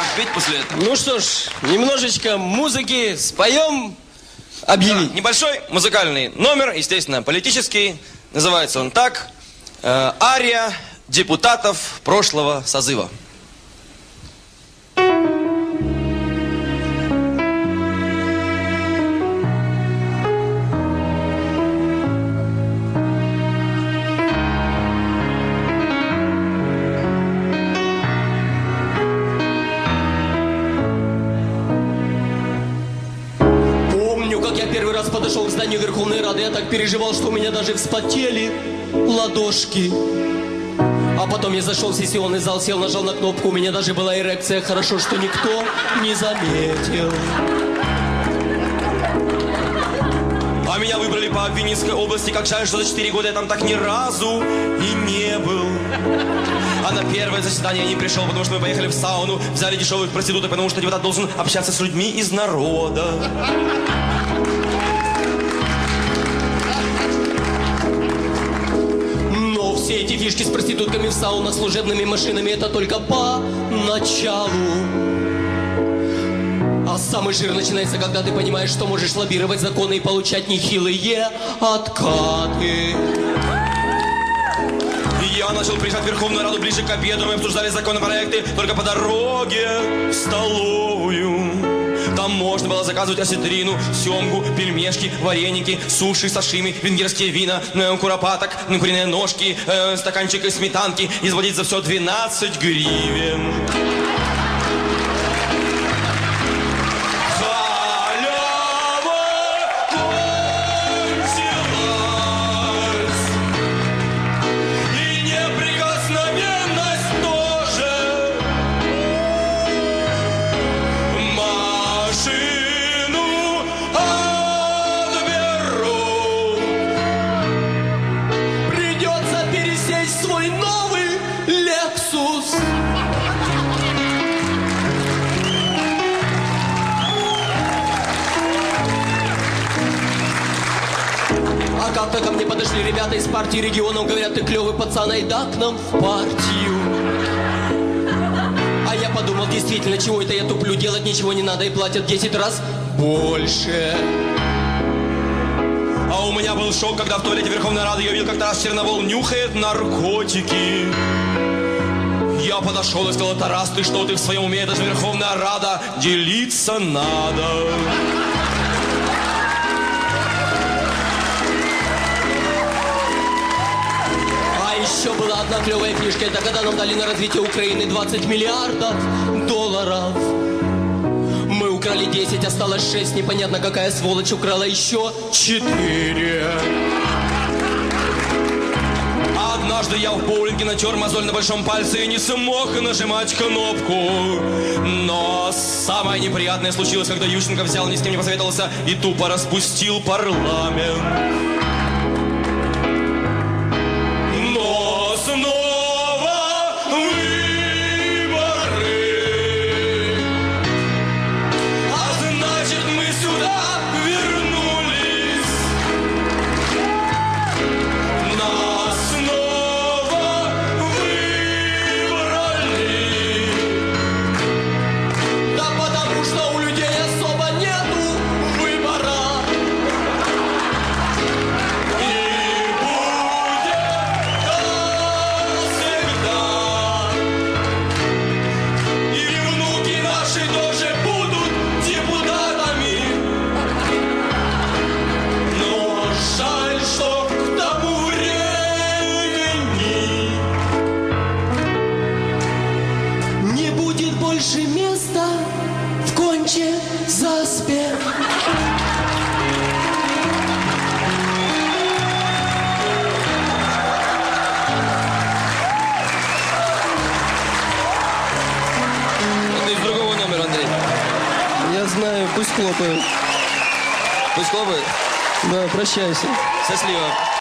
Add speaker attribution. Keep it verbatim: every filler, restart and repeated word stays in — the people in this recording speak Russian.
Speaker 1: петь после этого.
Speaker 2: Ну что ж, немножечко музыки споем, объявить.
Speaker 1: Да, небольшой музыкальный номер, естественно, политический. Называется он так. Э, «Ария депутатов прошлого созыва».
Speaker 2: Первый раз подошел к зданию Верховной Рады, я так переживал, что у меня даже вспотели ладошки. А потом я зашел в сессионный зал, сел, нажал на кнопку, у меня даже была эрекция. Хорошо, что никто не заметил.
Speaker 1: А меня выбрали по Винницкой области. Как жаль, что за четыре года я там так ни разу и не был. А на первое заседание я не пришел, потому что мы поехали в сауну, взяли дешевых проституток, потому что депутат должен общаться с людьми из народа.
Speaker 2: Но все эти фишки с проститутками в саунах, служебными машинами — это только по началу. А самый жир начинается, когда ты понимаешь, что можешь лоббировать законы и получать нехилые откаты.
Speaker 1: Я начал приезжать в Верховную Раду ближе к обеду. Мы обсуждали законопроекты только по дороге в столовую. Там можно было заказывать осетрину, семгу, пельмешки, вареники, суши, сашими, венгерские вина, э, куропаток, куриные ножки, э, стаканчик из сметанки. Изводить за все двенадцать гривен.
Speaker 2: Как-то ко мне подошли ребята из партии регионов, говорят: ты клевый пацан, айда к нам в партию. А я подумал, действительно, чего это я туплю, делать ничего не надо, и платят десять раз больше.
Speaker 1: А у меня был шок, когда в туалете Верховной Рады я увидел, как Тарас Черновол нюхает наркотики. Я подошел и сказал: Тарас, ты что, ты в своем уме? Это же Верховная Рада, делиться надо.
Speaker 2: Еще была одна клевая книжка, это когда нам дали на развитие Украины двадцать миллиардов долларов. Мы украли десять, осталось шесть, непонятно какая сволочь украла еще четыре.
Speaker 1: Однажды я в боулинге натер мозоль на большом пальце и не смог нажимать кнопку. Но самое неприятное случилось, когда Ющенко взял, ни с кем не посоветовался и тупо распустил парламент.
Speaker 2: Больше места в конче заспе.
Speaker 1: Это из другого номера, Андрей.
Speaker 2: Я знаю, пусть хлопают.
Speaker 1: Пусть хлопают?
Speaker 2: Да, прощайся.
Speaker 1: Счастливо.